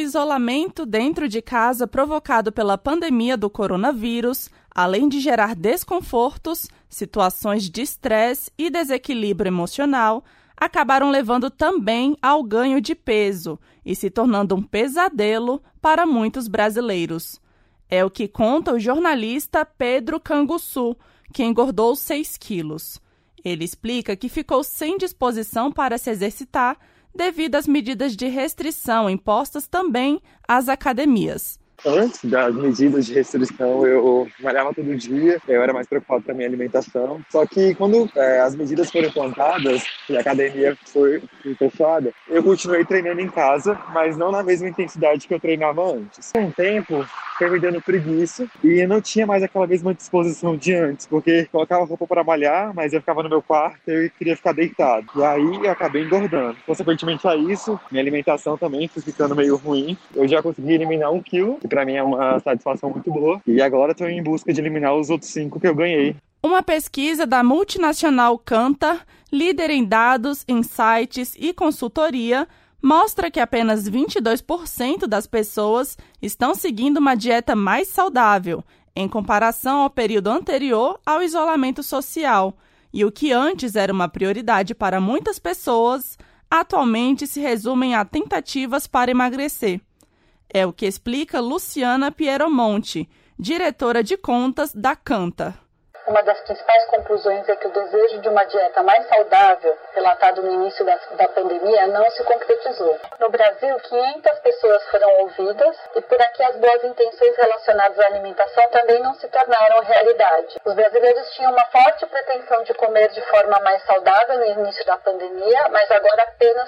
isolamento dentro de casa provocado pela pandemia do coronavírus, além de gerar desconfortos, situações de estresse e desequilíbrio emocional, acabaram levando também ao ganho de peso e se tornando um pesadelo para muitos brasileiros. É o que conta o jornalista Pedro Canguçu, que engordou 6 quilos. Ele explica que ficou sem disposição para se exercitar devido às medidas de restrição impostas também às academias. Antes das medidas de restrição, eu malhava todo dia, eu era mais preocupado com a minha alimentação. Só que quando as medidas foram implantadas e a academia foi fechada, eu continuei treinando em casa, mas não na mesma intensidade que eu treinava antes. Com o tempo, foi me dando preguiça e eu não tinha mais aquela mesma disposição de antes, porque colocava roupa para malhar, mas eu ficava no meu quarto e eu queria ficar deitado. E aí eu acabei engordando. Consequentemente a isso, minha alimentação também foi ficando meio ruim. Eu já consegui eliminar 1 quilo, que para mim é uma satisfação muito boa. E agora estou em busca de eliminar os outros 5 que eu ganhei. Uma pesquisa da multinacional Kantar, líder em dados, insights e consultoria, mostra que apenas 22% das pessoas estão seguindo uma dieta mais saudável, em comparação ao período anterior ao isolamento social. E o que antes era uma prioridade para muitas pessoas, atualmente se resumem a tentativas para emagrecer. É o que explica Luciana Pieromonte, diretora de contas da Kantar. Uma das principais conclusões é que o desejo de uma dieta mais saudável, relatado no início da pandemia, não se concretizou. No Brasil, 500 pessoas foram ouvidas e por aqui as boas intenções relacionadas à alimentação também não se tornaram realidade. Os brasileiros tinham uma forte pretensão de comer de forma mais saudável no início da pandemia, mas agora apenas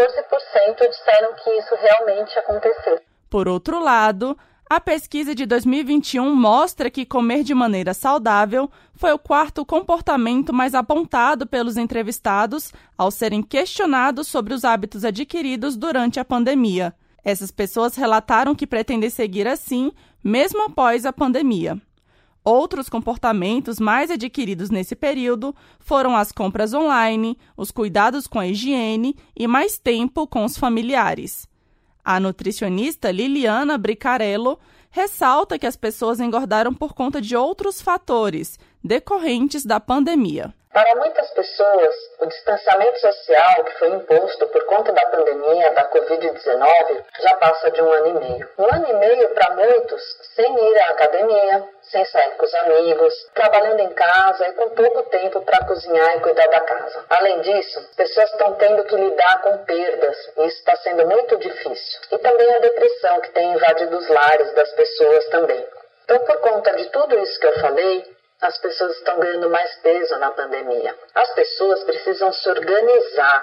14% disseram que isso realmente aconteceu. Por outro lado, a pesquisa de 2021 mostra que comer de maneira saudável foi o 4º comportamento mais apontado pelos entrevistados ao serem questionados sobre os hábitos adquiridos durante a pandemia. Essas pessoas relataram que pretendem seguir assim, mesmo após a pandemia. Outros comportamentos mais adquiridos nesse período foram as compras online, os cuidados com a higiene e mais tempo com os familiares. A nutricionista Liliana Bricarello ressalta que as pessoas engordaram por conta de outros fatores decorrentes da pandemia. Para muitas pessoas, o distanciamento social que foi imposto por conta da pandemia da Covid-19 já passa de 1 ano e meio. 1 ano e meio para muitos sem ir à academia, sem sair com os amigos, trabalhando em casa e com pouco tempo para cozinhar e cuidar da casa. Além disso, pessoas estão tendo que lidar com perdas e isso está sendo muito difícil. E também a depressão que tem invadido os lares das pessoas também. Então, por conta de tudo isso que eu falei, as pessoas estão ganhando mais peso na pandemia. As pessoas precisam se organizar,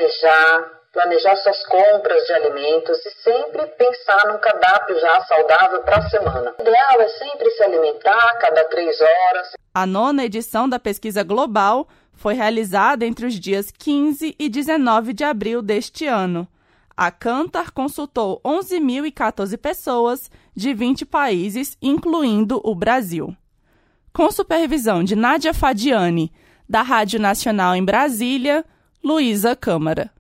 planejar suas compras de alimentos e sempre pensar num cardápio já saudável para a semana. O ideal é sempre se alimentar a cada 3 horas. A 9ª edição da pesquisa global foi realizada entre os dias 15 e 19 de abril deste ano. A Kantar consultou 11.014 pessoas de 20 países, incluindo o Brasil. Com supervisão de Nádia Fadiani, da Rádio Nacional em Brasília, Luísa Câmara.